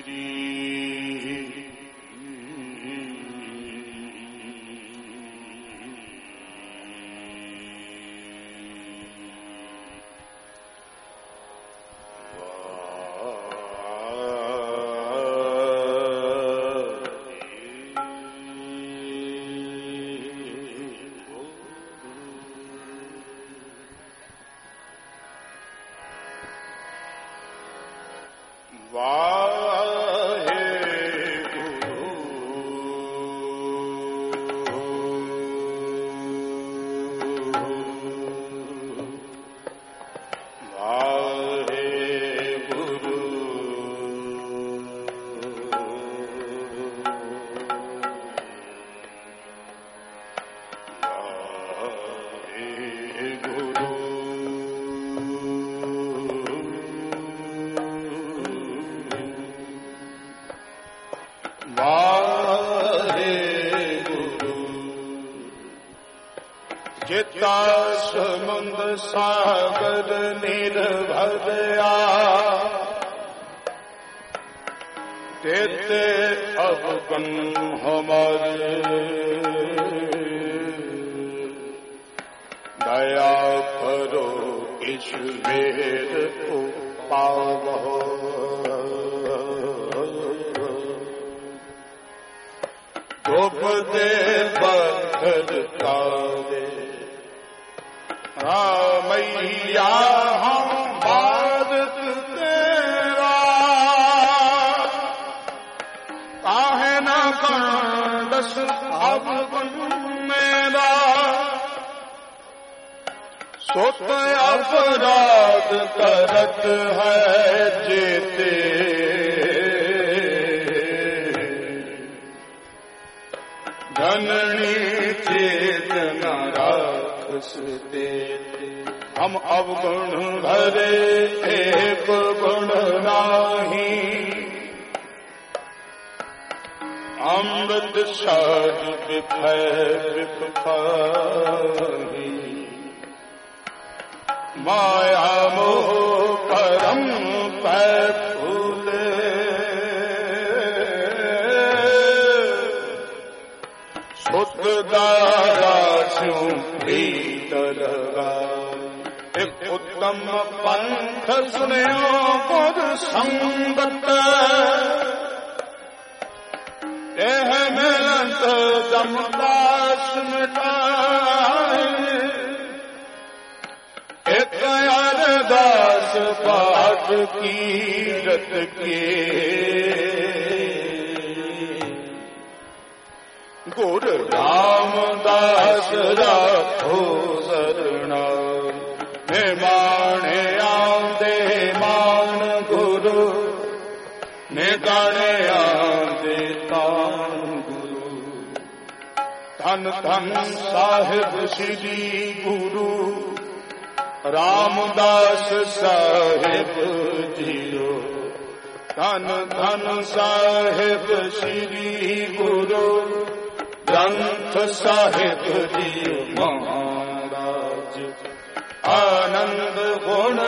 सागर निर्भया तेते अवगुण हमारे दया करो इस वेद को पावो गोप दे बखरता दे मैया हम भारत तेरा काहे न कंदस अवगुण मेरा सोत अपराध करत है जेते जननी चेतना राखस दे हम अवगुण भरे एक गुण नाही अमृत साध विफय विफाही माया मोह परम पै फूले सुत दारा स्यों भीतर एक उत्तम पंथ सुनियो पुर संगत एह मिलत दमदास मिटाए एक अरदास पाठ कीरत के गुरु रामदास राखो शरणा माणे आंदे मान गुरु ने गाने आंदे तान गुरु धन धन साहिब श्री गुरु रामदास साहिब जियो धन धन साहिब श्री गुरु ग्रंथ साहिब जियो महाराज आनंद गुण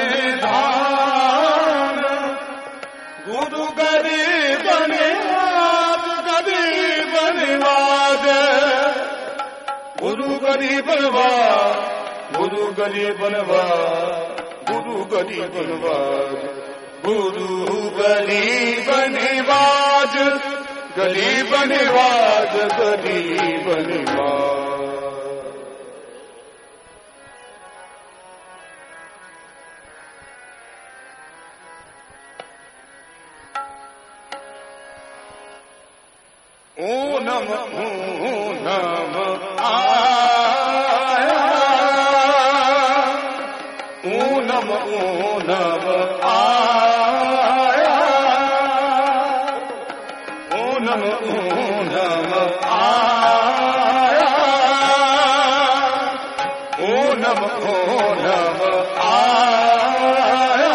निधान गुरु गरीब निवाज गरीब निवाज गुरु गरीब निवाज गुरु गरीब निवाज गुरु गरीब निवाज गुरु गरीब निवाज गरीब निवाज गरीब निवाज ऊनम ऊनम आया ऊनम ऊनम आया ऊनम ऊनम आया ऊनम ऊनम आया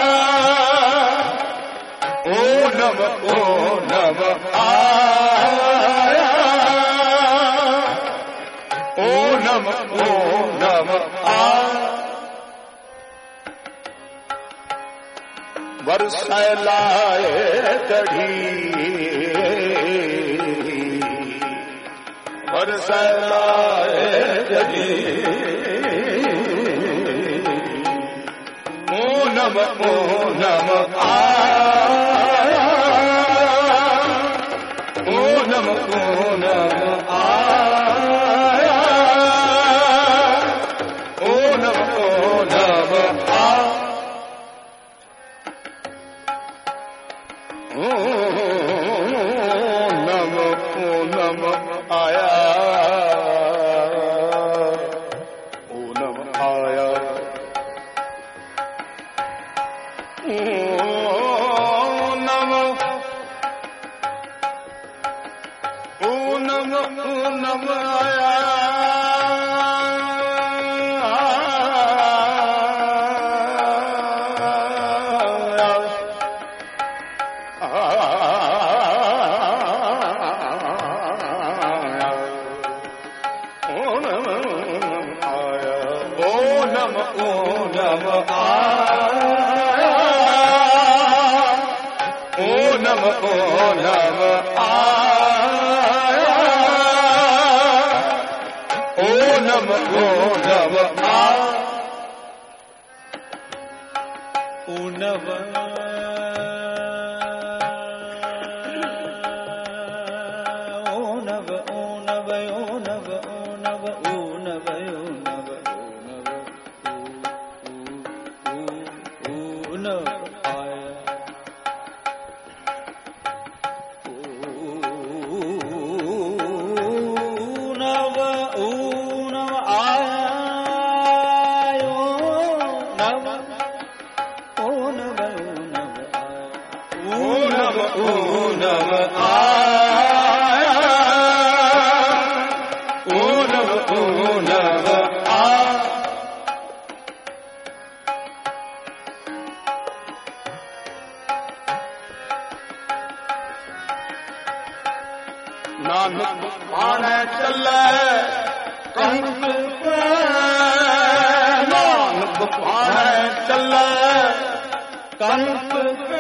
ऊनम ऊनम आया ऊनम ऊनम आया बरसाए लाए चढ़ी बरसाए चढ़ी पूनम पूनम आया पूनम पूनम आया पूनम पूनम पूनम आया पूनम आया पूनम पूनम आया पूनम पूनम आया पूनम पूनम आया पूनम पूनम आया पूनम पूनम आया नानक पाने चले कंस पे नानक पाने चले कंस पे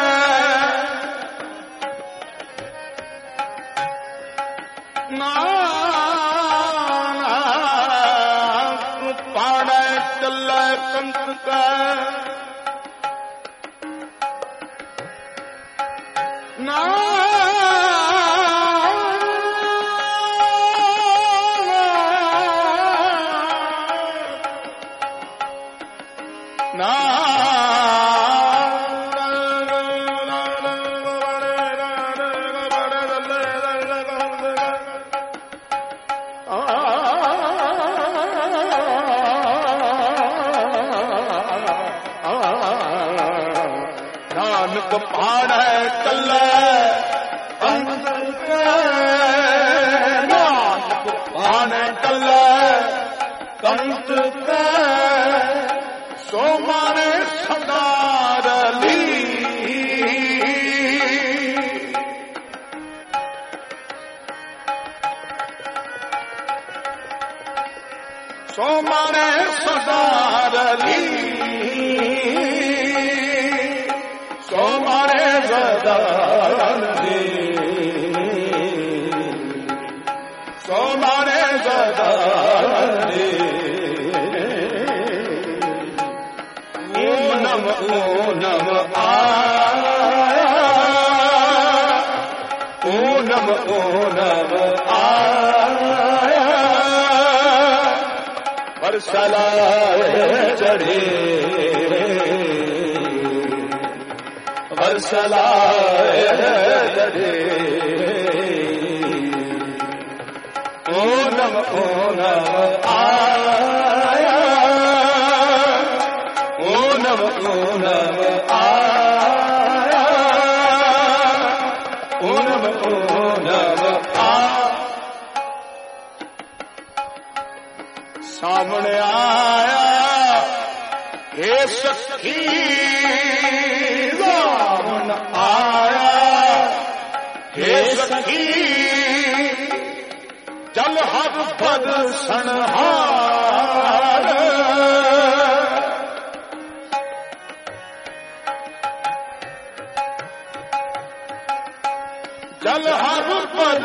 नानक पाने चले कंस पे नानक पाड़े चले कंस पे नानक पाड़े चले कंस पे सो मारे सदारली सो मारे सदारली सो मारे सदारली सो मारे सदारली पूनम पूनम आया पूनम पूनम आया बरसलाए चढ़े बरसलाए चढ़े पूनम पूनम आया पूनम पूनम आया पूनम पूनम आया सामने आया हे सखी रावण आया हे सखी जल हर पद सनहार चल हर पद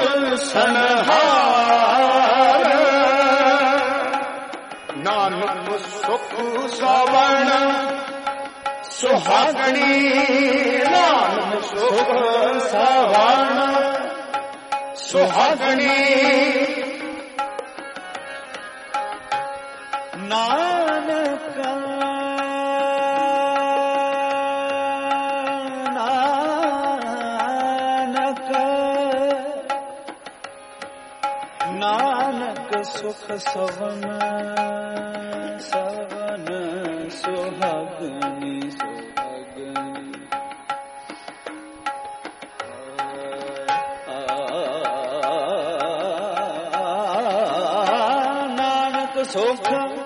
सनहार नानक सुख सवण सुहागणी नानक सुख सवण सुहागणी नानक नानक सुख सवन सवन सुहागनी सुहागनी नानक सुख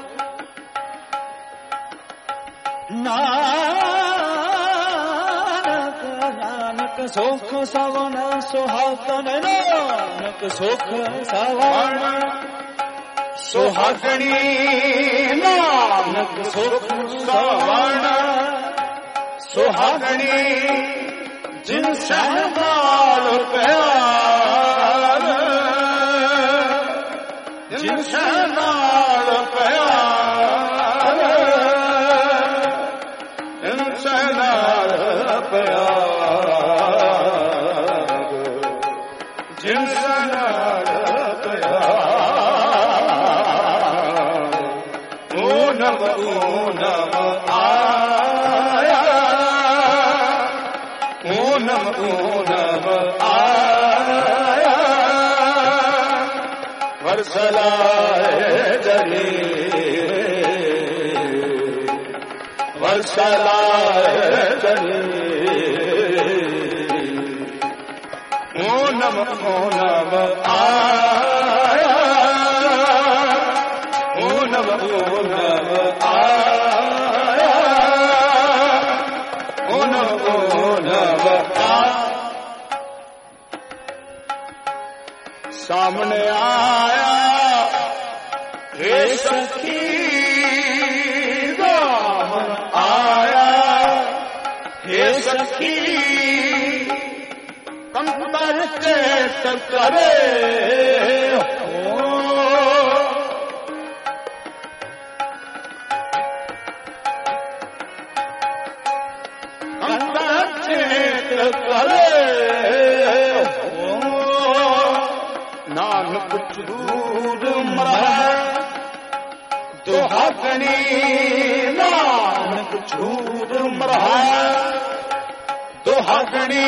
नानक सुख सवन सुहागन नानक सुख सवन सुहागणी नानक सुख सवण सुहागणी जिनसे नाल प्यार जिनसे नाल प्यार जिनसे नाल प्यार जिनसे नाल प्यार ऊनम ऊनम आया ऊनम ऊनम आया वर्षलाए जरी वर्षलाए जरी ऊनम ऊनम आया ऊनम ऊनम आया ऊनम ऊनम आया सामने आया हे सखी दामन आया हे सखी कंकर चेत करे हो कंकर चेत करे हो नानक चूर मरा दुहागणी नानक चूर मरा दुहागणी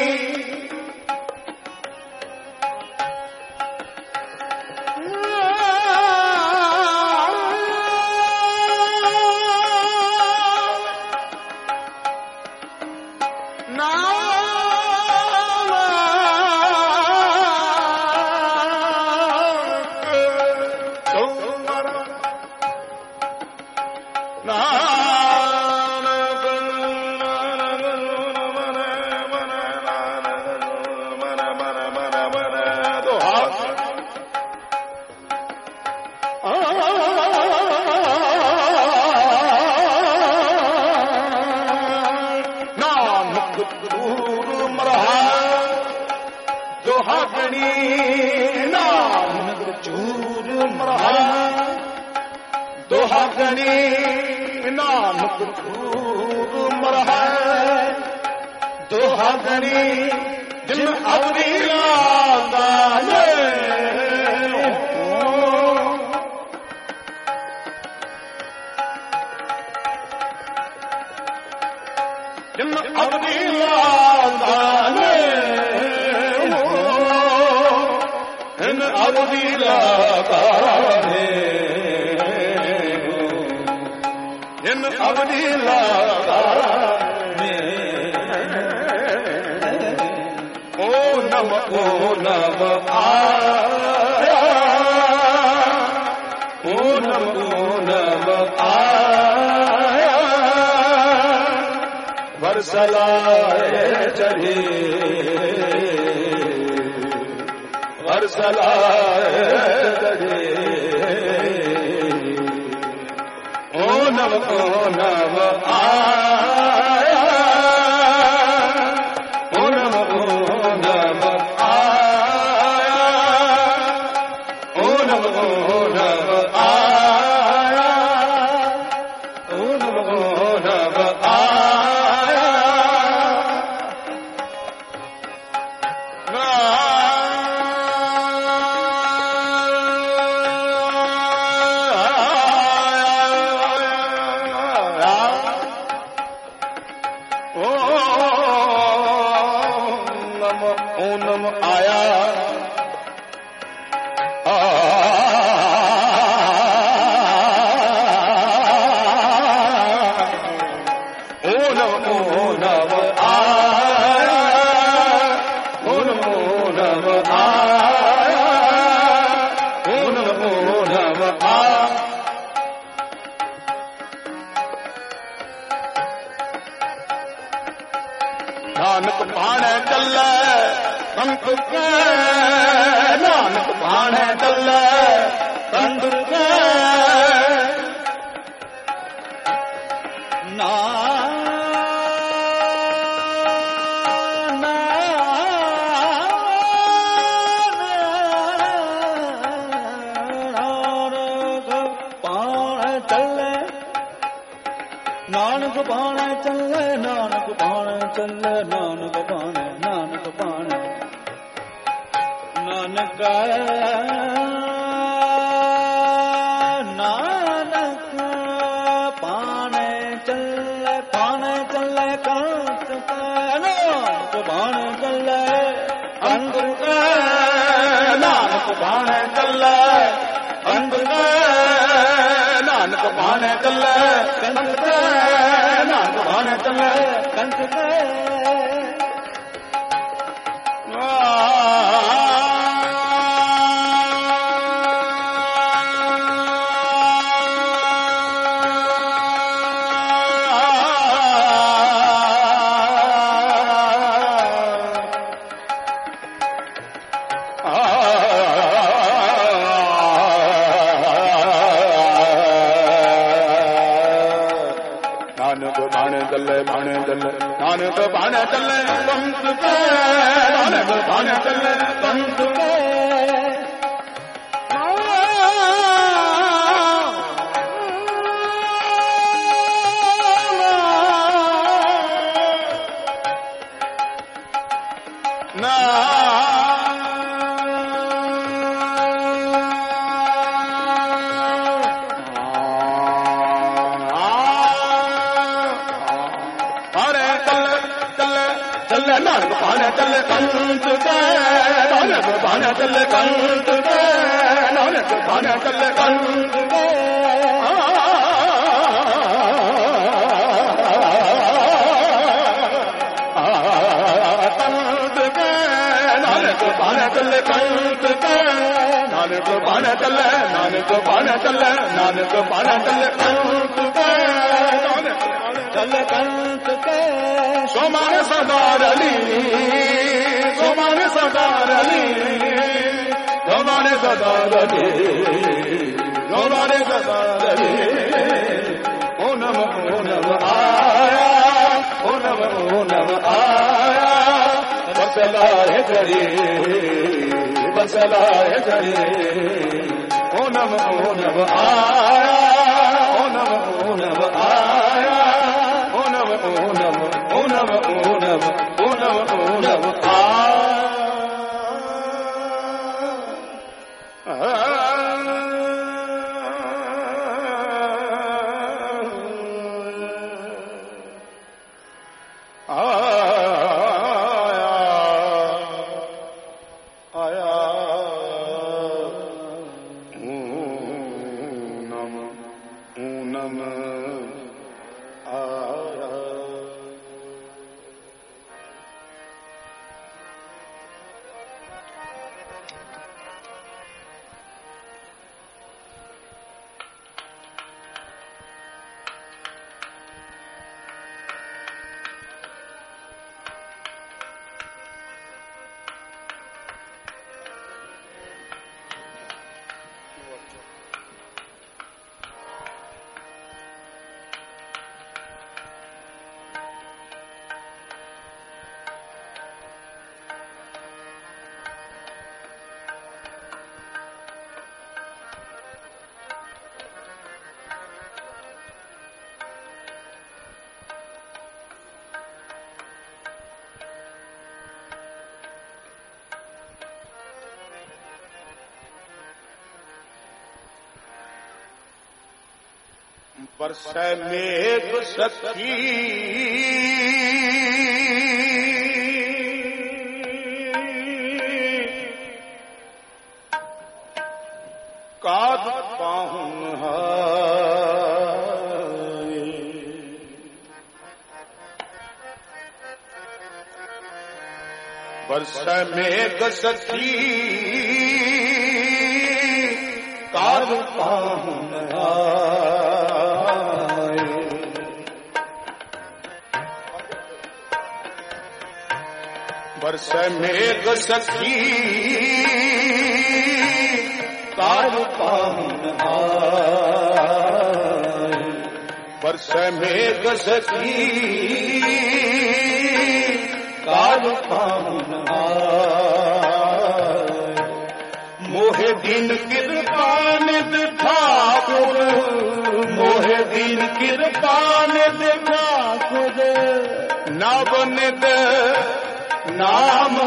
दुहागणी नानक चूर मरा दुहागणी नानक चूर मरा दुहागणी जिन अवधि लादा जिन अवधि लादा अवधि लगाने इन अवधि लगाने ओ नम आया ओ नम आया वर्षलाए चढ़े वर्षलाए चढ़े ओ नम आया ओ नम नानक भाणे चले संत के, नानक भाणे चले संत के, नानक बाणे चले, नानक बाणे चले, नानक बाणे, नानक बाणे, नानक नानक बाणे चले, बाणे चले कंस के, नानक बाणे चले कंस के, नानक भाणे चले संत के, नानक भाणे चले संत के, नानक भाणे चले कंस के। नानक भाणे चले भाणे चले, नानक भाणे चले संत के, नानक भाणे चले संत के, नानक भाणे चले कंस के, नानक भाणे चले कंस के, नानक भाणे चले कंस के, कंस के, नानक भाणे चले कंस के, नानक भाणे चले, नानक भाणे चले, नानक भाणे चले कंस के, नानक चले कंस के। सोमाने सरदार अली, सोमाने सरदार अली, सोमाने सरदार अली, सोमाने सरदार अली, ओ नम आया, ओ नम आया, बसला है घड़ी, बसला है घड़ी, ओ नम आया, ओ नम आया, ओ नम Unam, unam, unam, unam, बरसै मेघ सखी काद पाहुन हाय। बरसै मेघ सखी काद पाहुन हाय। बरसै मेघ सखी काद पाहुन हाय। बरसै मेघ सखी काद पाहुन हाय। मोहे दिन कृपा निध ठाकुर, मोहे दिन कृपा निध ठाकुर, नव निध नाम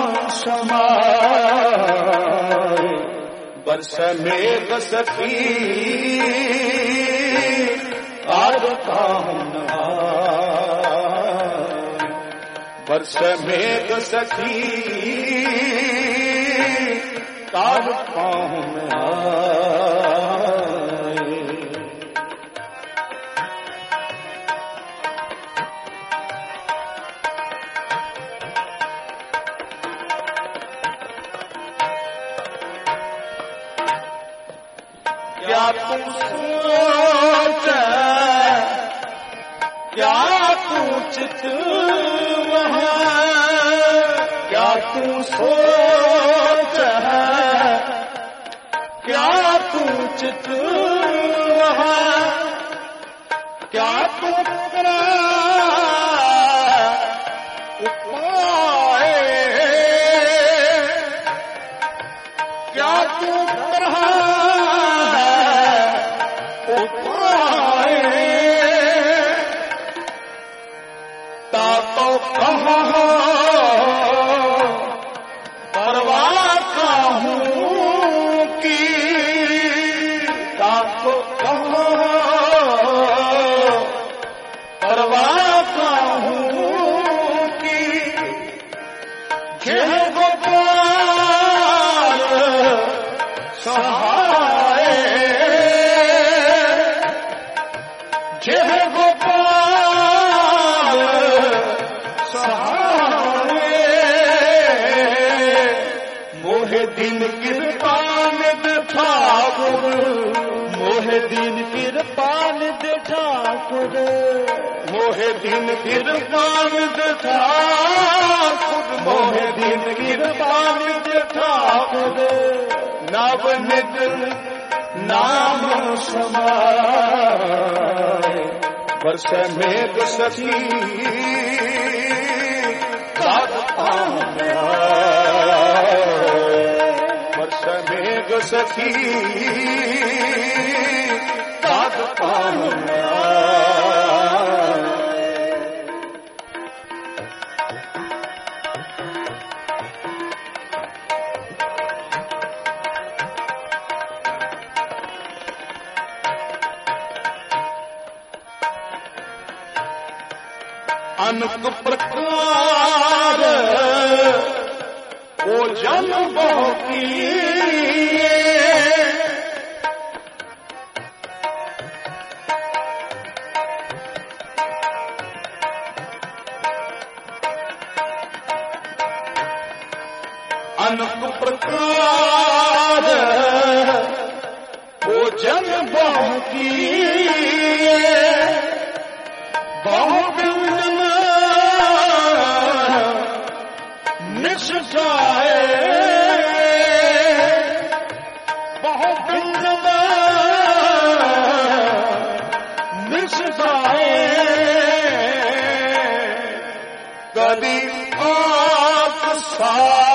समाय। बरसै मेघ सखी काद पाहुन हाय। बरसै मेघ सखी काद पाहुन हाय। क्या तू सोच, क्या तू चित वहाँ, क्या तू सोच है, क्या तू चित वहाँ, क्या तू करा उपाय, क्या तू करा उपाय। तातो कहाँ परवाह काहूँ की, तातो कहाँ परवाह काहूँ की। जय गोपाल सहाय, जय गोपाल सहाय। मोहे दिन कृपा निध ठाकुर, मोहे दिन कृपा निध ठाकुर, मोहे दिन कृपा निध ठाकुर, मोहे दिन कृपा निध ठाकुर, नव निध नाम समाय। बरसै मेघ सखी काद पाहुन हाय। बरसै मेघ सखी काद पाहुन हाय। अनक प्रकार को जन बहुती, अनक प्रकार को जन बहुती, बहु निष्ठाए, बहुत निष्ठाए। कभी आप सा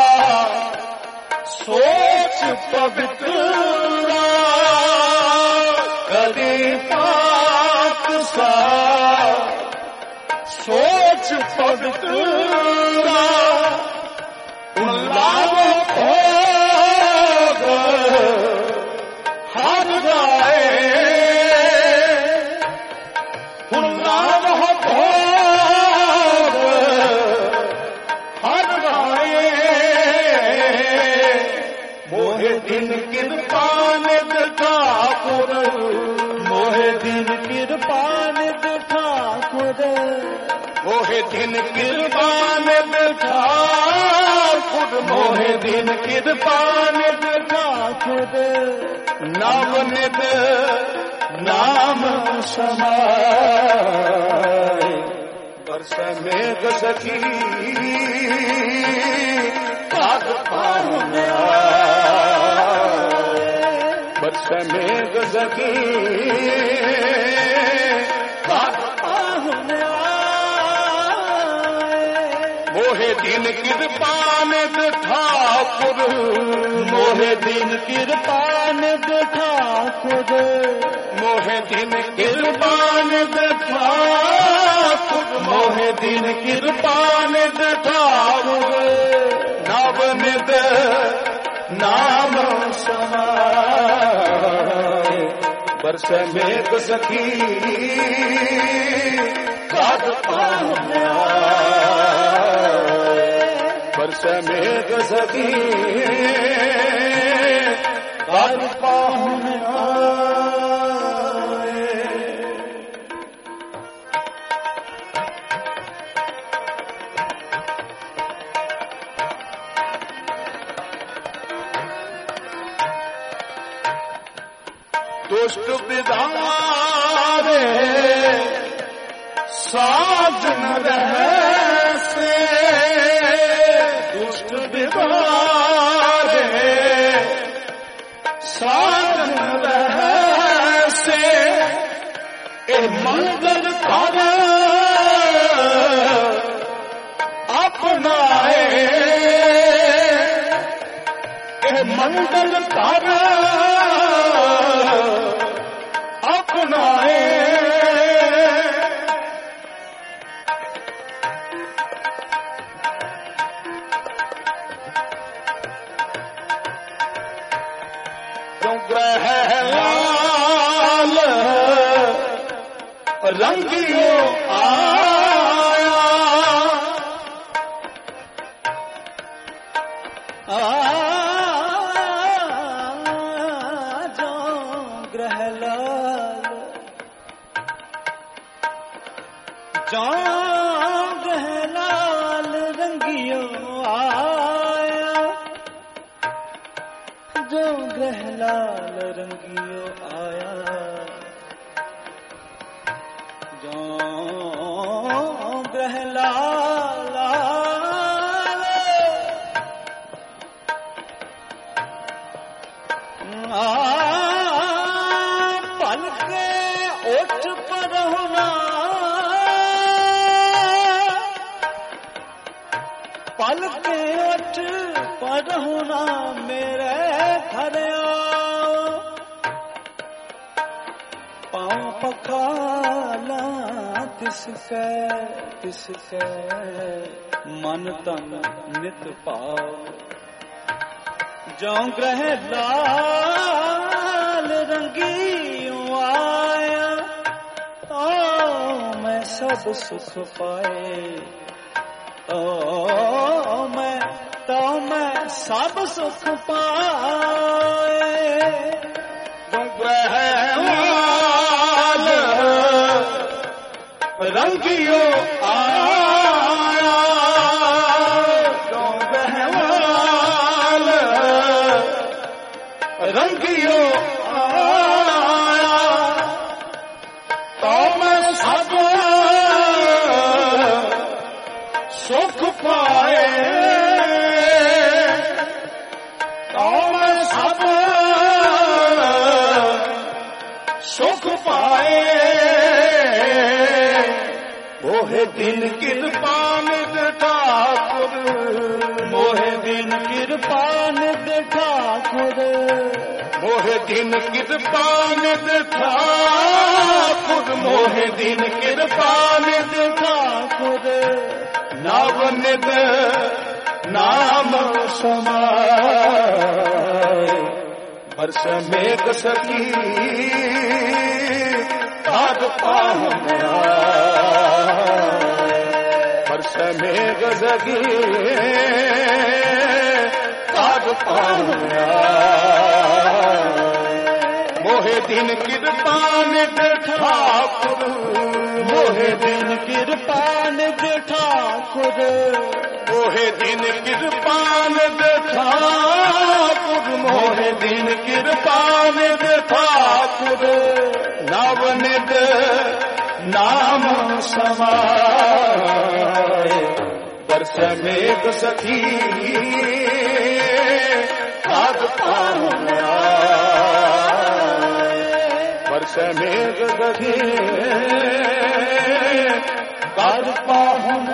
सोच पवित्र, कभी आप सा सोच पवित्र, लाभ भोग हर गाए। मोहे दिन किरपान ठाकुर मोहे दिन किरपान ठाकुर नवनित नाम समाए वर्ष मेघ सखी काग पाहुन वर्ष मेघ सखी काग पाहुन मोहे दिन किरपान ठाकुर मोहे दिन किरपान ठाकुर मोहे दिन किरपान ठाकुर मोहे दिन किरपान ठाकुर नवनित नाम समाए वर्ष मेघ सखी काग पाहुन वर्ष मेघ सखी काग पाहुन दुष्ट विधारे साजन रहसे दुष्ट विधारे साजन रहसे ए मंगल कर अपनाए ए मंगल कर अपनाए जो ग्रह लाल रंगियो आया जो ग्रह लाल जो ग्रह लाल रंगियो आया जो ग्रह लाल रंगियो आया जो ग्रह लाल पल के उठ पर होना पल के उठ पर होना मेरे घर आओ पाँव पखाला तिसके मन तन नित पाओ जो ग्रह लाल रंगियो आया ओ मैं सब सुख पाए ओ मैं सब सुख पाए जो ग्रह लाल रंगियो आया जो ग्रह लाल रंगियो आया तो मैं सब सुख पाए तो मैं सब सुख पाए मोहे दिन किरपान ठाकुर मोहे दिन किरपान ठाकुर मोहे दिन किरपान ठाकुर मोहे दिन किरपान ठाकुर नवनित नाम समाए वर्ष मेघ सखी काग पाहुन वर्ष मेघ सखी काग पाहुन मोहे मोहे दिन कृपान ठाकुर मोहे दिन कृपान ठाकुर मोहे दिन कृपान ठाकुर मोहे दिन कृपान ठाकुर नवनित नाम समाए वर्ष मेघ सखी काग पाहुन आए वर्ष मेघ सखी काग पाहुन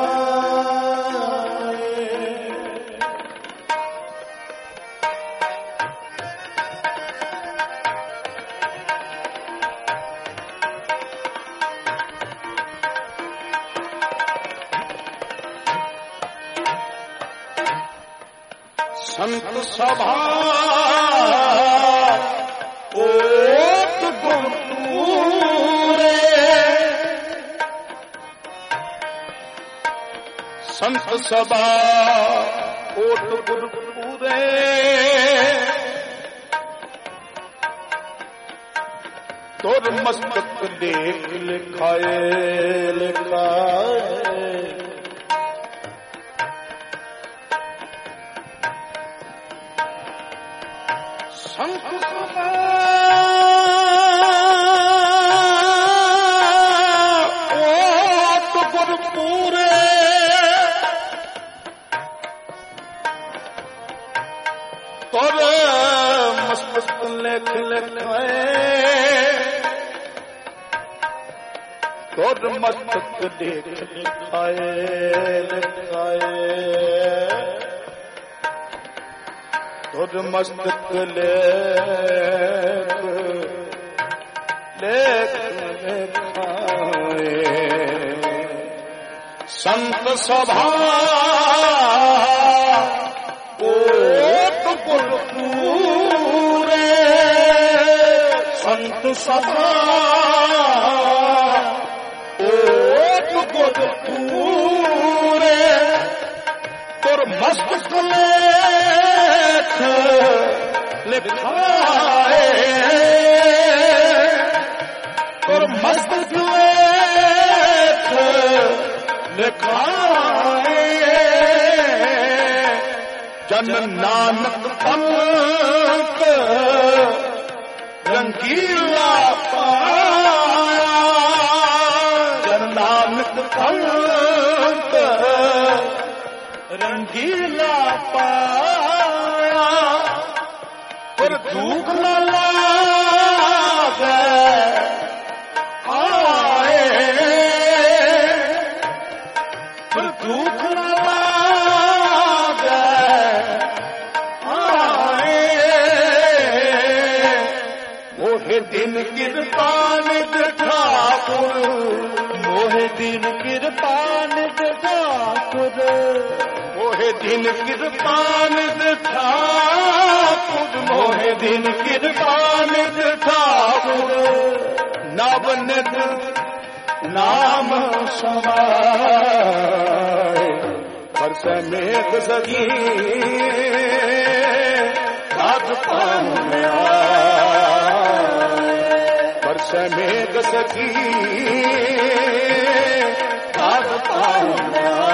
संत सभा ओत गुरुपुरे संत सभा ओत गुरुपुरे तोर मस्तक देख लिखाए लिखाए संत सभा ओत गुरुपुरे तोर मस्तक लेख लिखाए तोर मस्तक देख लिखाए लिखाए तोर मस्तक लेख लेख लिखाए संत सभा ओत गुरुपुरे संत सभा ओत गुरुपुरे तोर मस्तक लेख लिखाए तोर मस्तक लेख लिखाए जन नानक पंथ रंगीला पाया जन नानक पंथ रंगीला पाया पर दुख न लागे आए पर दुख न लागे आए मोहे दिन कृपान ठाकुर मोहे दिन कृपान ठाकुर मोहे दिन कृपान ठाकुर मोहे दिन कृपान ठाकुर नवनित नाम समाए वर्ष मेघ सखी काग पाहुन आए वर्ष मेघ सखी काग पाहुन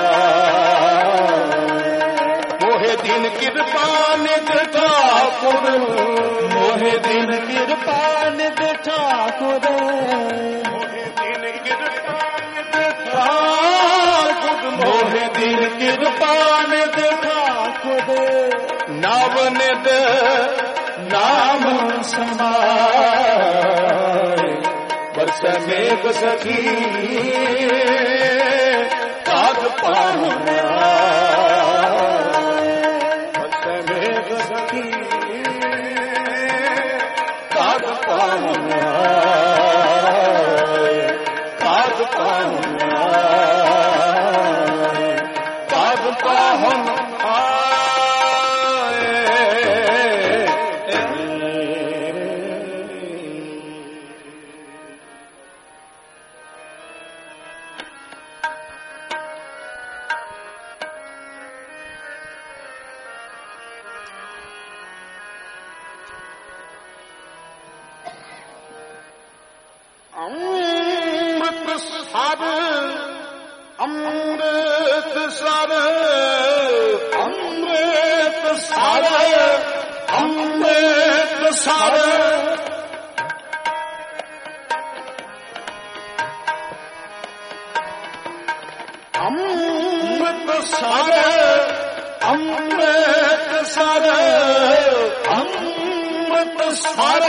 मोहे दिन कृपान ठाकुर मोहे दिन कृपान ठाकुर मोहे दिन कृपान ठाकुर मोहे दिन कृपान ठाकुर नवनित नाम समाए वर्ष मेघ सखी काग पाहुन वर्ष मेघ सखी काग पाहुन काग पाहुन काग पाहुन ਅੰਮ੍ਰਿਤਸਰ ਅੰਮ੍ਰਿਤਸਰ ਅੰਮ੍ਰਿਤਸਰ ਅੰਮ੍ਰਿਤਸਰ ਅੰਮ੍ਰਿਤਸਰ ਅੰਮ੍ਰਿਤਸਰ ਅੰਮ੍ਰਿਤਸਰ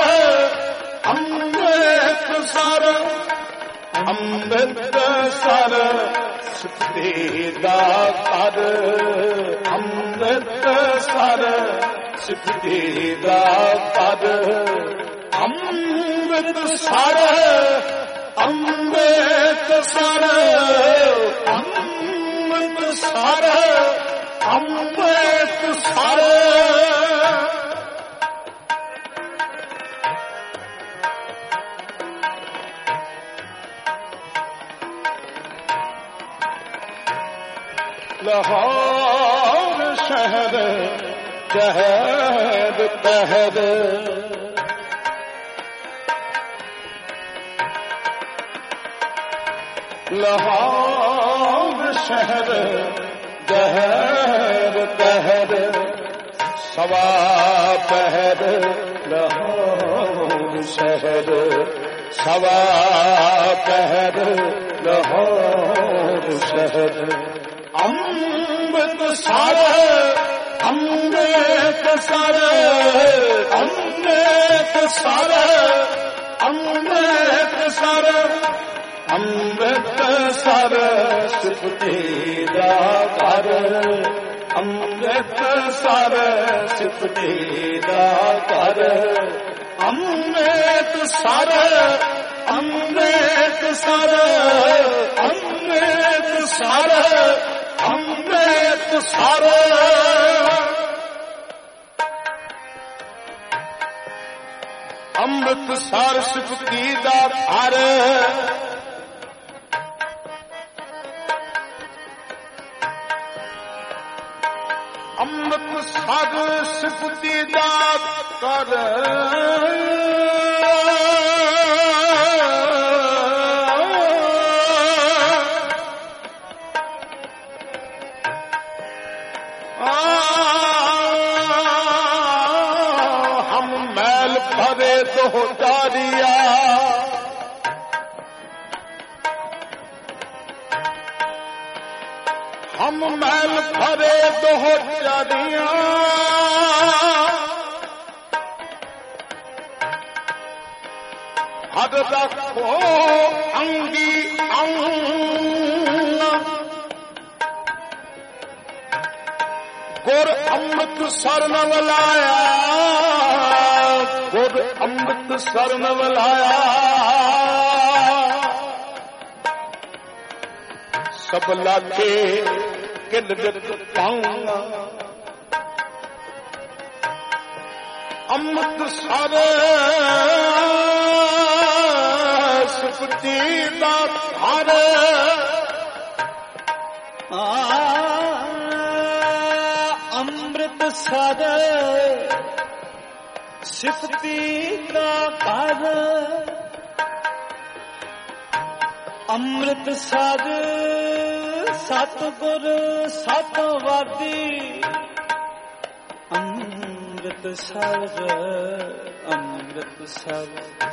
ਅੰਮ੍ਰਿਤਸਰ ਅੰਮ੍ਰਿਤਸਰ ਸਿੱਧੀ ਦਾ ਘਰ ਅੰਮ੍ਰਿਤਸਰ ਸਿੱਧੀ ਦਾ ਘਰ ਅੰਮ੍ਰਿਤਸਰ ਅੰਮ੍ਰਿਤਸਰ ਅੰਮ੍ਰਿਤਸਰ ਅੰਮ੍ਰਿਤਸਰ ਲਾਹੌਰ ਸ਼ਹਿਰ ਸ਼ਹਿਦ ਤਹਿਦ ਲਾਹੌਰ ਸ਼ਹਿਰ ਸ਼ਹਿਦ ਤਹਿਦ ਸਵਾ ਪਹਿਦ ਲਾਹੌਰ ਸ਼ਹਿਰ ਸਵਾ ਪਹਿਦ ਲਾਹੌਰ ਸ਼ਹਿਰ ਅੰਮ੍ਰਿਤਸਰ ਅੰਮ੍ਰਿਤਸਰ ਅੰਮ੍ਰਿਤਸਰ ਅੰਮ੍ਰਿਤਸਰ ਅੰਮ੍ਰਿਤਸਰ ਸਿਫਤੀ ਦਾ ਘਰ ਅੰਮ੍ਰਿਤਸਰ ਸਿਫਤੀ ਦਾ ਘਰ ਅੰਮ੍ਰਿਤਸਰ ਅੰਮ੍ਰਿਤਸਰ ਅੰਮ੍ਰਿਤਸਰ ਅੰਮ੍ਰਿਤਸਰ ਅੰਮ੍ਰਿਤਸਰ ਸਿਫਤੀ ਦਾ ਘਰ ਅੰਮ੍ਰਿਤਸਰ ਸਿਫਤੀ ਦਾ ਘਰ तो तारिया हम मैल भरे दो चारिया हद रखो अंगी अंग गुर अमृतसर न वलाया गुर अमृतसर न वलाया सब लागे किल पाऊंगा अमृतसर सिफती दा घर अमृतसर सिफती का घर अमृतसर सतगुर सतवादी अमृतसर अमृतसर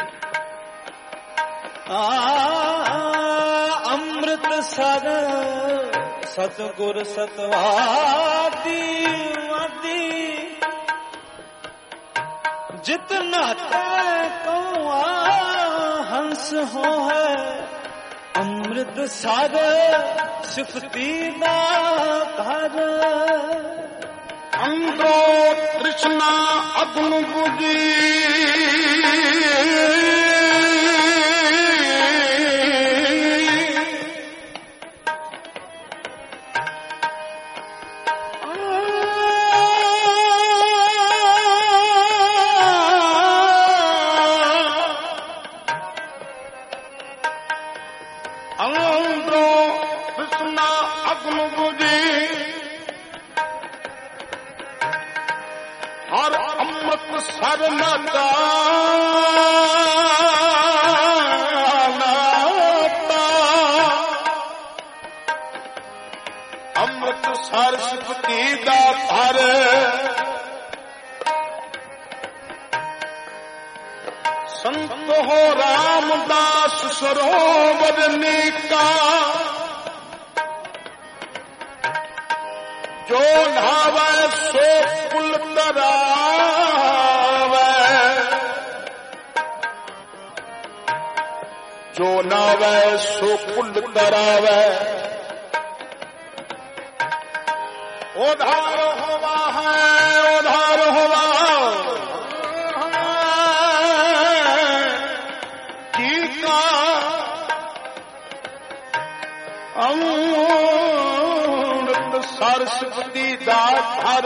अमृतसर सतगुर सतवादी वादी जितना को हंस हो है अमृतसर सिफती दा घर अंदरो तृष्णा अग्नि बुझी और अमृतसर भर संत हो रामदास सरोवर नीका जो नहावे सो कुल तरावे जो नावे सो कुल तरावे उधार हुआ है उधार हुआ जी का अमृत सरस्वती दाधर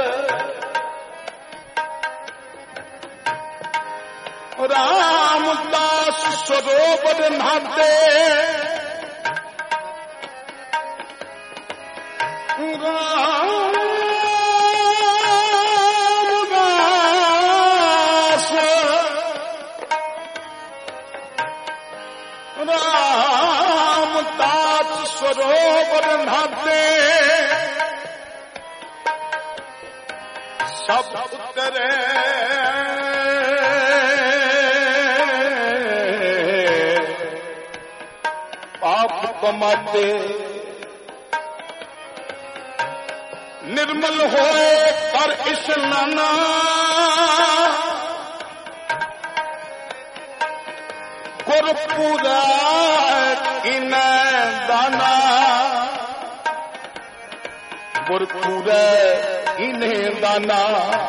रामदास सरोवर नहाते रामदास सरोवर नहाते सब उतरे पाप कमाते निर्मल होए कर स्नाना गुरपुरा इन दाना गुरपुरा इन्हें दाना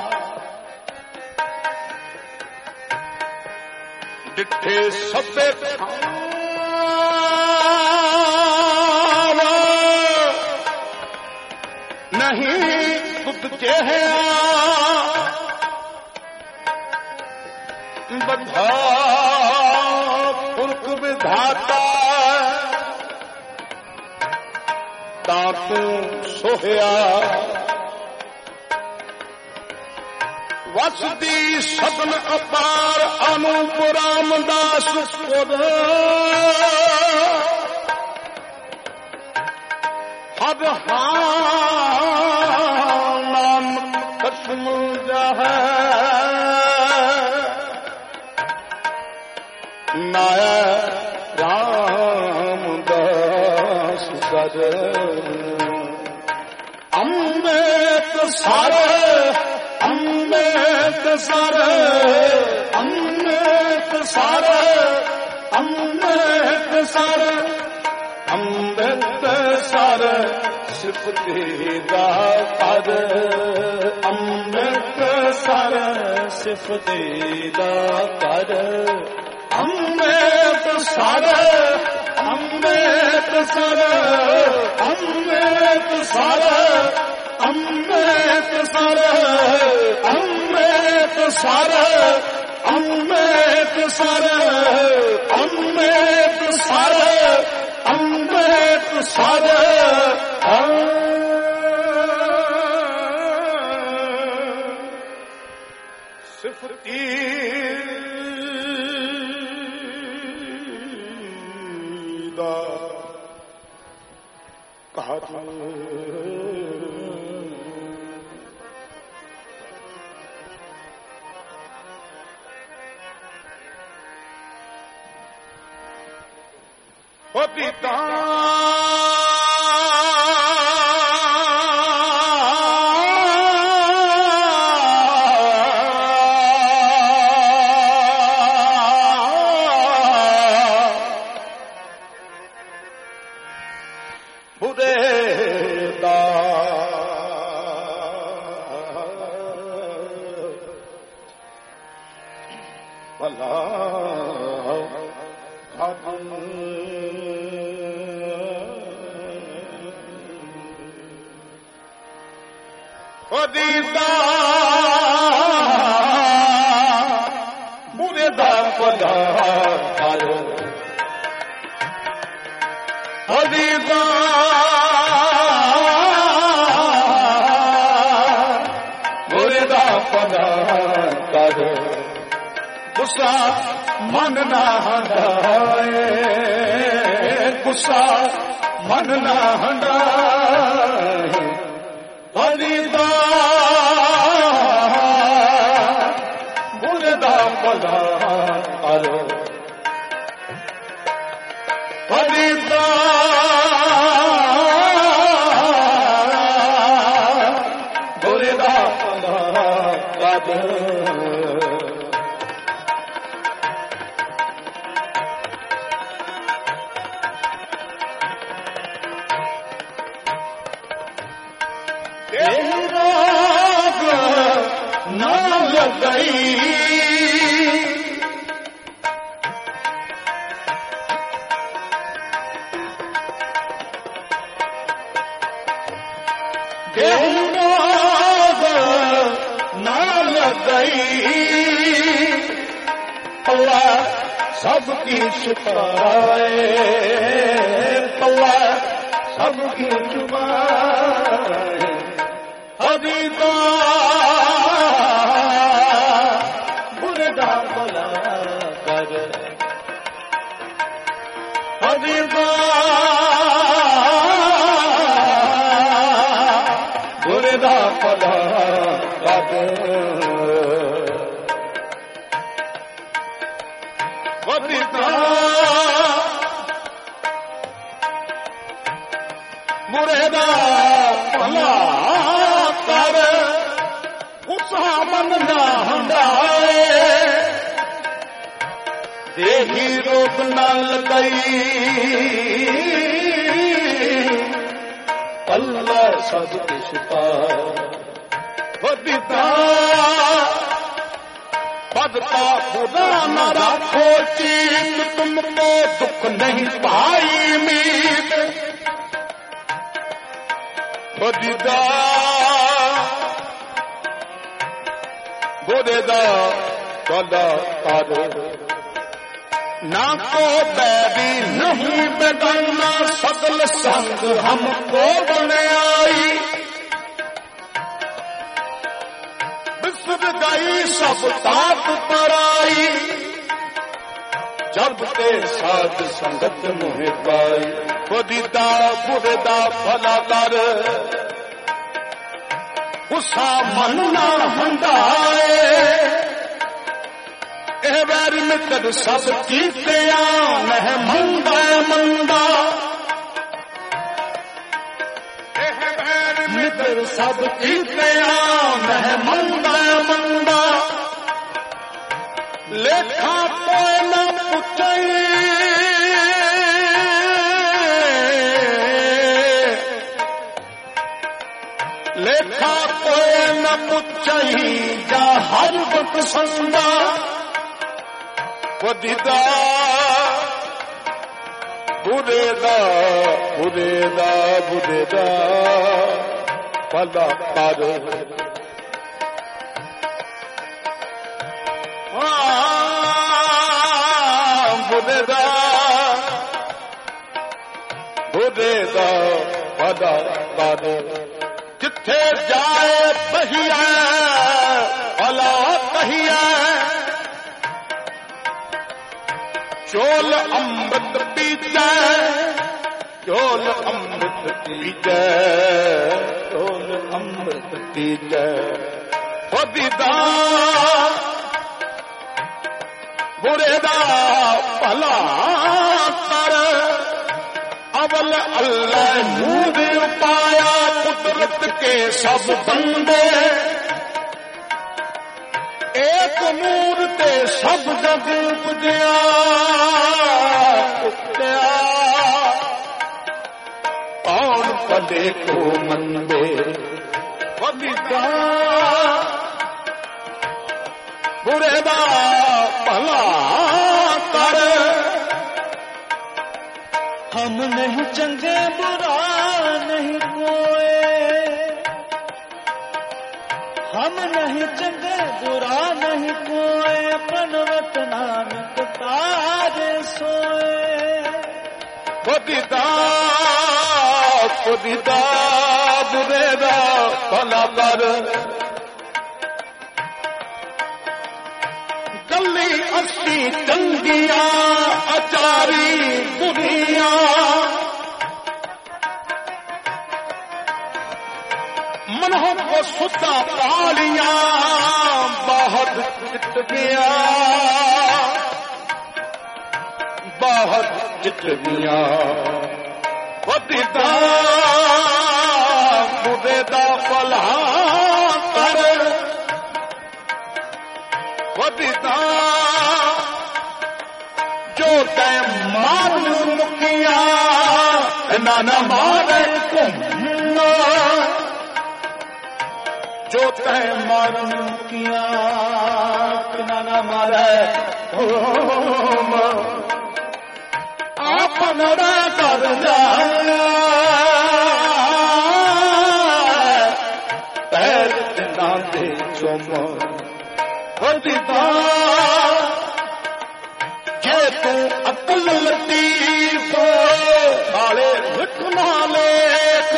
डिठे सबे नहीं खुद चेहरा बधा पुरख विधाता दातू सोहया वसदी सदन अपार अनूप रामदास पुर हद नाम कसम जहा नाया रामदास सर Amritsar Amritsar Amritsar Amritsar Amritsar सिफती दातर अमृत सर सिफती दातर Amritsar Amritsar Amritsar Amritsar Amritsar Amritsar Amritsar Amritsar सिफती दा कहा ओ पिता बुरे दा भला दीदा बुरे दा भला दीदा बुरे दा भला गुस्सा मन ना हटाए गुस्सा मन ना हटाए हरिदा भला कर फरीदा बुरे दा भला कर सबकी छुपाए पल्ला सबकी छुपाए हरीदा बुरदा भला कर हरीदा बुरदा भला कर मुरेदा भला कर गुस्सा मन ना हंडाए देही रोक न लगई अल्लाह सब छुपा बदता बदता खुदा न रखो चीत तुमको दुख नहीं पाई मीत बदीदा बुरेदा भला कर ना को बैरी नहीं बेगाना सगल संग हमको बने आई बिसर गई सब ताप पर आई जब ते साध संगत मुहे पाई बदीदा बुरेदा भला कर गुस्सा मन ना हंडाए ए वैर मित्र सब कीते नह मंदा मंदा मित्र सब कीते नह मंदा मंदा लेखा तो न पुछई लेखा कोई न पुछई जा हर वक्त संदा बदीदा बुरेदा बुरेदा बुरेदा भला कर बुरेदा बुरेदा भला कर जिथे जाए बहिया भला कहिया चोल अमृत पीते चोल अमृत पीते चोल अमृत पीते बदीदा बुरेदा भला कर अवल अल्लाह नूर पाया कुदरत के सब बंदे एक नूर ते सब जग उपजया उपजया कौन पदे को मंदे बदीदा बुरेदा भला कर हम नहीं चंगे बुरा नहीं कोई हम नहीं चंगे बुरा नहीं कोई अपन वतना ताज सोए बदीदा बदीदा बुरेदा भला कर गली अस्सी चंगिया अचारी बुरिया मनों को सुता पालिया बहुत चित गया ਬਹੁਤ ਚਿੱਤੀਆਂ ਵਦੀਦਾ ਮੁਦੇ ਦਾ ਭਲਾ ਕਰ ਵਦੀਦਾ ਜੋ ਤੈ ਮਾਰਨ ਮੁਕੀਆਂ ਨਾ ਮਾਰੇ ਘੁੰਮਣਾ ਜੋ ਤੈ ਮਾਰਨ ਮੁਕੀਆਂ ਨਾ ਮਾਰੇ ਘੁੰਮ ਆਪਣਾ ਕਰ ਜਾ ਪੈਰ ਨਾ ਦੇ ਚੁੰਮ ਵਦੀਦਾ ਜੇ ਤੂੰ ਅਕਲ ਲਤੀਫ ਨਾਲੇ ਲਿਖਣਾ ਲੇਖ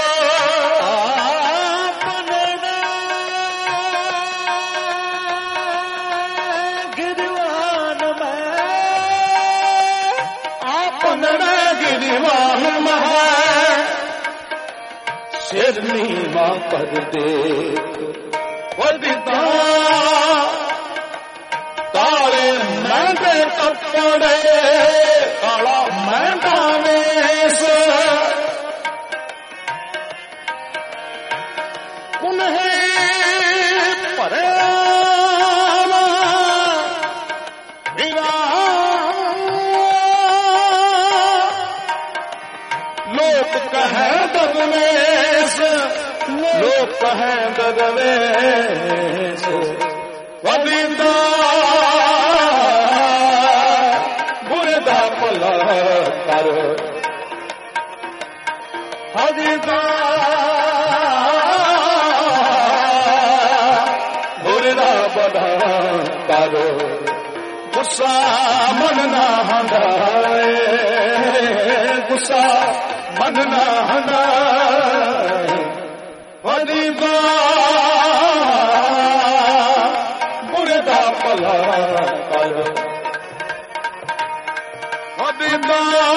ਆਪਣਾ ਗਿਰਵਾਨ ਮੈਂ ਆਪਣਾ ਗਿਰਵਾਨ ਮੈਂ ਸਿਰ ਨੀਵਾ ਕਰ ਦੇਖ ਵਦੀਦਾ ਕਾਲੇ ਮਹਿੰਗੇ ਕੱਪੜੇ ਕਾਲਾ ਮਹਿੰਗਾ ਵੇਸ ਕੁਨਹੇ ਭਰੇ ਲੋਕ ਕਹੈ ਦਰਵੇਸ਼ ਲੋਕ ਕਹੈ ਦਰਵੇਸ਼ ਵਦੀਦਾ ਬੁਰੇ ਦਾ ਭਲਾ ਕਰ ਵਦੀਦਾ ਬੁਰੇ ਦਾ ਭਲਾ ਕਰ ਗੁੱਸਾ ਮਨ ਨਾ ਹੰਡਾਏ ਗੁੱਸਾ ਮਨ ਨਾ ਹੰਡਾਏ ਵਦੀਦਾ ਬੁਰੇ ਦਾ ਭਲਾ ਕਰ ਵਦੀਦਾ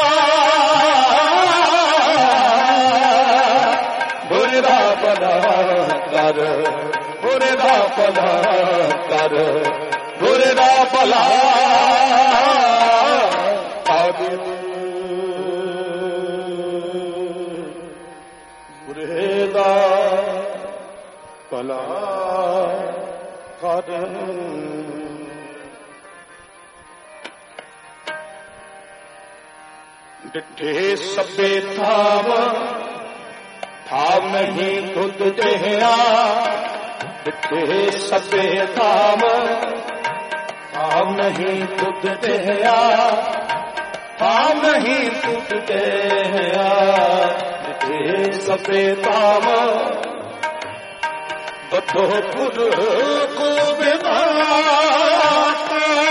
ਬੁਰੇ ਦਾ ਭਲਾ ਕਰ ਬੁਰੇ ਦਾ ਭਲਾ ਕਰ ਬੁਰੇ ਦਾ ਭਲਾ ਕਰ ਬੁਰੇ ਦਾ ਭਲਾ ਕਰ ਡਿਠੇ ਸਭੇ ਥਾਵ ਥਾਵ ਨਹੀਂ ਤੁਧ ਜਿਹਾ ਡਿਠੇ ਸਭੇ ਥਾਵ ਥਾਵ ਨਹੀਂ ਤੁਧ ਜਿਹਾ ਥਾਵ ਨਹੀਂ ਤੁਧ ਜਿਹਾ ਡਿਠੇ ਸਭੇ ਥਾਵ ਬਧੋ ਖੁਦ ਕੋ ਬਿਮਾਤ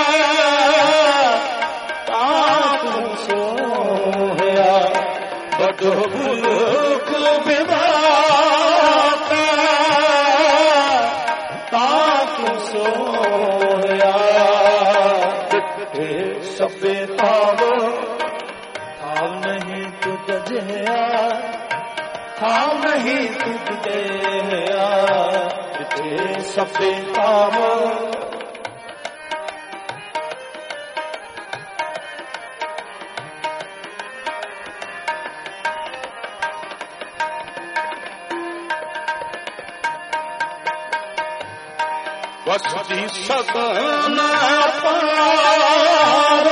ਤਾਪ ਸੋਹਿਆ ਬਧੋ ਖੁਦ ਕੋ ਬਿਮਾਤ ਤਾਪ ਸੋਹਿਆ ਡਿਠੇ ਸਭੇ ਥਾਵ ਥਾਵ ਨਹੀਂ ਤੁਧ ਜਿਹਾ ਥਾਵ ਨਹੀਂ ਤੁਧ ਜਿਹਾ ਡਿਠੇ ਸਭੇ ਥਾਵ ਵਸਦੀ ਸਗਨ ਪਾਰ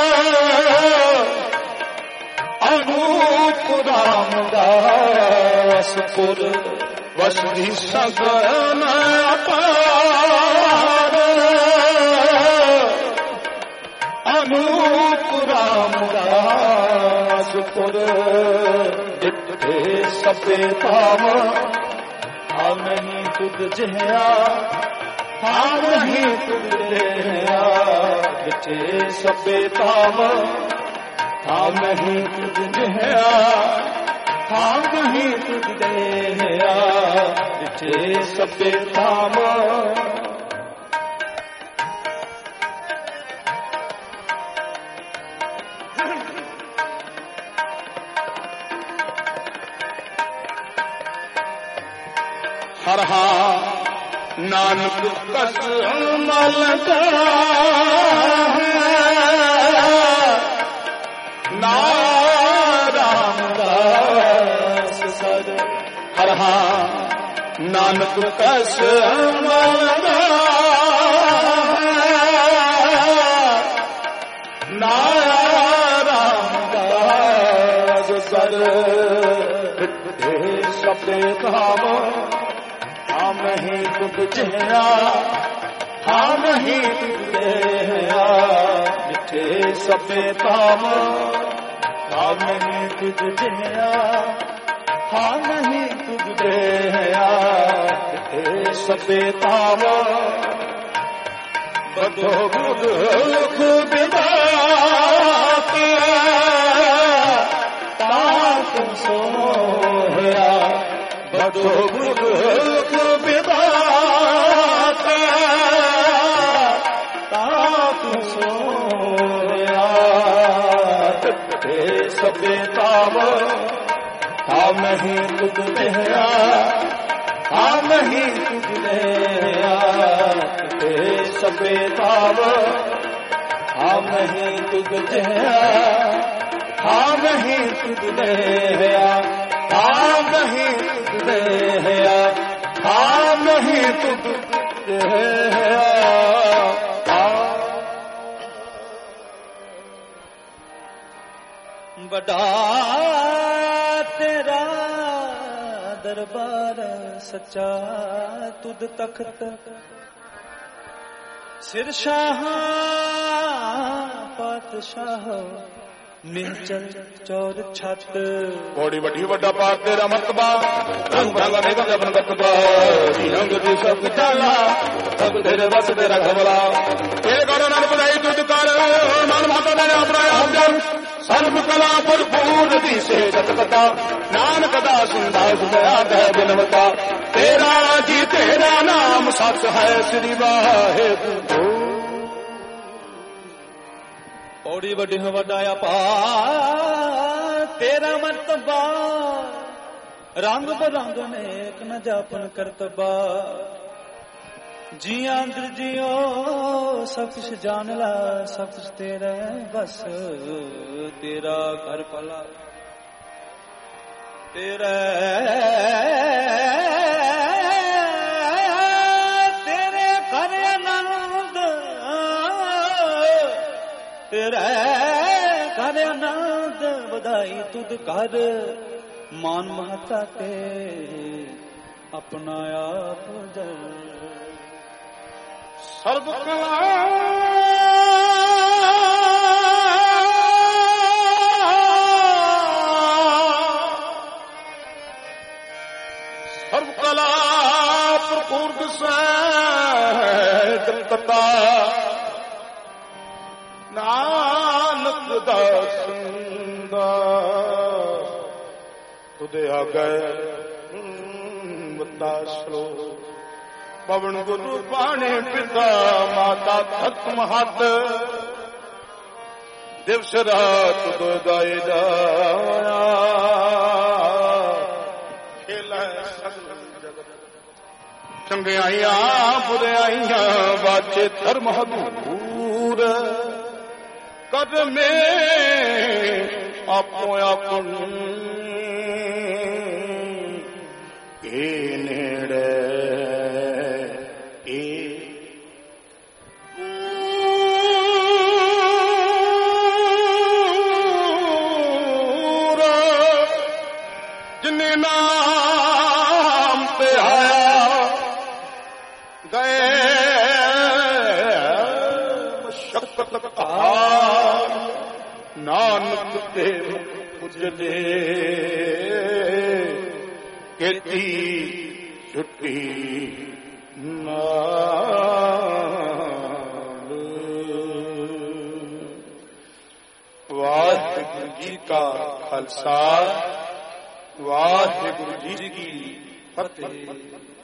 ਅਨੂਪ ਰਾਮਦਾਸਪੁਰ ਵਸਦੀ ਸਗਨ ਪਾਰ ਅਨੂਪ ਰਾਮਦਾਸਪੁਰ ਡਿਠੇ ਸਭੇ ਥਾਵ ਥਾਵ ਨਹੀਂ ਤੁਧ ਜਿਹਾ ਥਾਵ ਨਹੀਂ ਤੁਧ ਜਿਹਾ ਡਿਠੇ ਸਭੇ ਥਾਵ ਥਾਵ ਨਹੀਂ ਤੁਧ ਜਿਹਾ ਥਾਵ ਨਹੀਂ ਤੁਧ ਜਿਹਾ ਡਿਠੇ ਸਭੇ ਥਾਵ ਹਰਹਾ ਨਾਨਕ ਕਸਮ ਲਗਾ ਨਾਮ ਰਾਮਦਾਸ ਸਰ ਹਰ ਹਾਂ ਨਾਨਕ ਕਸ ਅਮਰਦਾ ਨਾਮ ਰਾਮਦਾਸ ਸਰ ਸਭੇ ਧਾਮ ਹਮ ਹੀ ਤੁਧ ਜਿਹਾ ਹਮ ਹੀ ਤੁਧਿਆ ਮਿੱਠੇ ਸਭੇ ਧਾਮ ਹਮ ਹੀ ਤੁਧ ਜਿਹਾ ਹਮ ਹੀ ਤੁਧਿਆ ਮਿੱਠੇ ਸਭੇ ਧਾਮ ਬਧੋ ਬੁਧ ਲਖ ਬਿਦਾਤੇ ਤਾਪ ਸੋਹਿਆ ਬਧੋ ਬੁਧ ਲਖ ਬਿਦਾਤੇ ਤਾਪ ਸੋਹਿਆ ਤੇ ਸਭੇ ਤਾਮ ਹਮ ਹੀ ਤੁਧ ਲਿਆ ਹਮ ਹੀ ਤੁਧ ਲਿਆ ਤੇ ਸਭੇ ਤਾਮ ਹਮ ਹੀ ਤੁਧ ਲਿਆ ਹਮ ਹੀ ਤੁਧ ਲਿਆ ਹਮ ਹੀ ਤੁਧ ਲਿਆ ਹਮ ਹੀ ਤੁਧ ਲਿਆ ਵੱਡਾ ਤੇਰਾ ਦਰਬਾਰ ਸੱਚਾ ਤੁਧ ਤਖਤ ਸਿਰ ਸ਼ਾਹ ਪਾਤਸ਼ਾਹ ਮਿੰਚਲ ਚੌਰ ਛੱਤ ਬੜੀ ਵੱਡੀ ਵੱਡਾ ਪਾਰ ਤੇਰਾ ਮਰਤਬਾ ਰੰਗ ਬਰੰਗਾ ਮੇਗਾ ਜਬਨ ਦਤਬਾ ਰੰਗ ਦੀ ਸਭ ਚਾਲਾ ਸਭ ਤੇਰੇ ਬਸ ਤੇਰਾ ਖਬਲਾ ਤੇਰੇ ਗਾਣਾ ਨਾਲ ਬਧਾਈ ਤੁਧ ਕਰ ਮਨ ਮਾਤਾ ਨੇ ਆਪਣਾ ਆਪ ਜਨ ਸਰਬ ਕਲਾ ਭਰਪੂਰ ਦੀ ਸੇ ਜਤਕਤਾ ਨਾਨਕ ਦਾਸ ਦਾਸ ਦਇਆ ਹੈ ਬਿਨਵਤਾ ਤੇਰਾ ਜੀ ਤੇਰਾ ਨਾਮ ਸੱਚ ਹੈ ਸ੍ਰੀ ਵਾਹਿਗੁਰੂ ਔੜੀ ਵੱਡੀ ਵੱਡਾ ਅਪਾਰ ਤੇਰਾ ਮਰਤਬਾ ਰੰਗ ਬਰੰਗ ਨੇਕ ਨ ਜਾਪਨ ਕਰਤਬਾ ਜੀਆਂ ਅੰਦਰ ਜਿਉ ਸਭ ਕੁਛ ਜਾਣ ਲਾ ਸਭ ਕੁਛ ਤੇਰਾ ਬਸ ਤੇਰਾ ਘਰ ਭਲਾ ਤੇਰੇ ਘਰ ਆਨੰਦ ਤੇਰੇ ਘਰ ਆਨੰਦ ਵਧਾਈ ਤੁਧ ਕਰ ਮਾਨ ਮਹਤਾ ਤੇ ਆਪਣਾ ਆਪ ਜਲ ਸਰਬ ਕਲਾ ਸਰਬ ਕਲਾ ਭਰਪੂਰ ਦਿਸੈ ਤਤਾ ਨਾਨਕ ਦਾਸੰਦਾ ਤੁਦੇ ਆਗੇ ਮਤਾਸਲੋ ਪਵਨ ਗੁਰੂ ਪਾਣੇ ਪਿਤਾ ਮਾਤਾ ਤਤ ਮਹਤ ਦਿਵਸ ਰਾਤ ਦੁਦਾਈ ਜਾਇਆ ਖੇਲੇ ਸਗਲ ਜਗਤ ਚੰਗਿਆਈਆਂ ਬੁਰਿਆਈਆਂ ਵਾਚੇ ਧਰਮ ਹਦੂਰ ਕਦ ਮੇ ਆਪੋ ਆਪਨ ਇਹ ਨੇੜੇ ਜਿਨੇ ਨਾਮ ਤੇ ਆਇਆ ਗਏ ਮਸ਼ਕਤ ਕਹਾ ਨਾਨਕ ਤੇ ਪੁੱਜਦੇ ਕੀਤੀ ਛੁੱਟੀ ਨਾਲ ਵਾਹਿਗੁਰੂ ਜੀ ਕਾ ਖਾਲਸਾ ਵਾਹਿਗੁਰੂ ਜੀ ਕੀ ਫਤਿਹ।